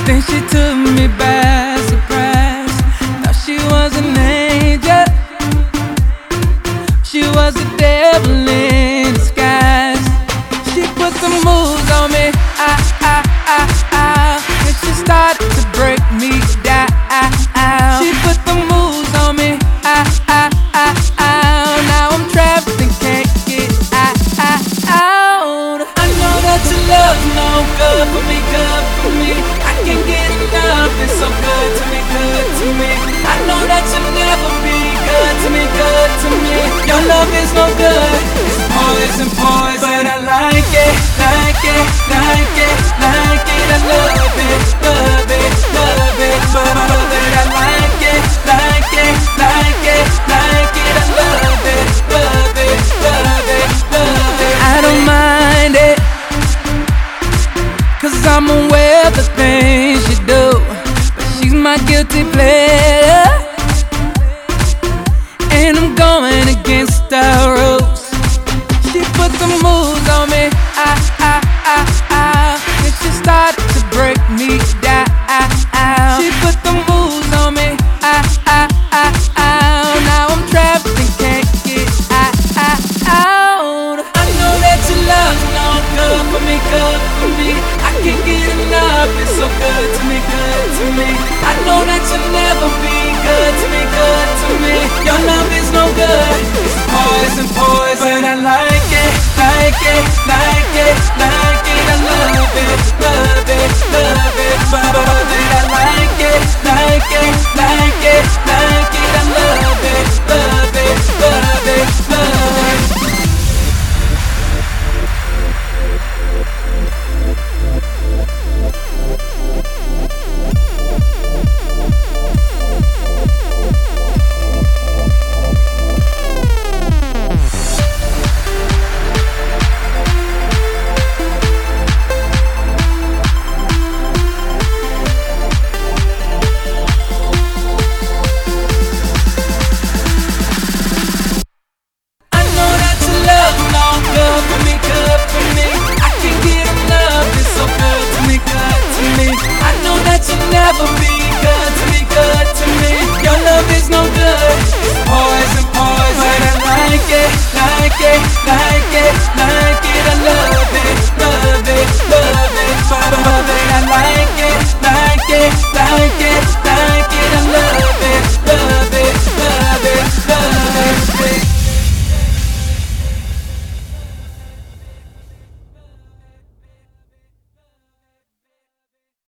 Then she took me by surprise. Thought she was an angel, she was a devil in disguise. She put some moves on me, and she started to break me down. She put the moves on me, now I'm trapped and can't get out. I know that your love's no good for me, good for me. I can't get enough, it's so good to me, good to me. I know that you'll never be good to me, good to me. Your love is no good, it's poison, poison. But I like it, like it, like it, like it. I love it, love it, love it. But I know that I like it, like it, like it, like it. I love it, love it, love it, love it. I don't mind it, 'cause I'm aware of the things she do, but she's my guilty pleasure, and I'm going against the rules. She put the moves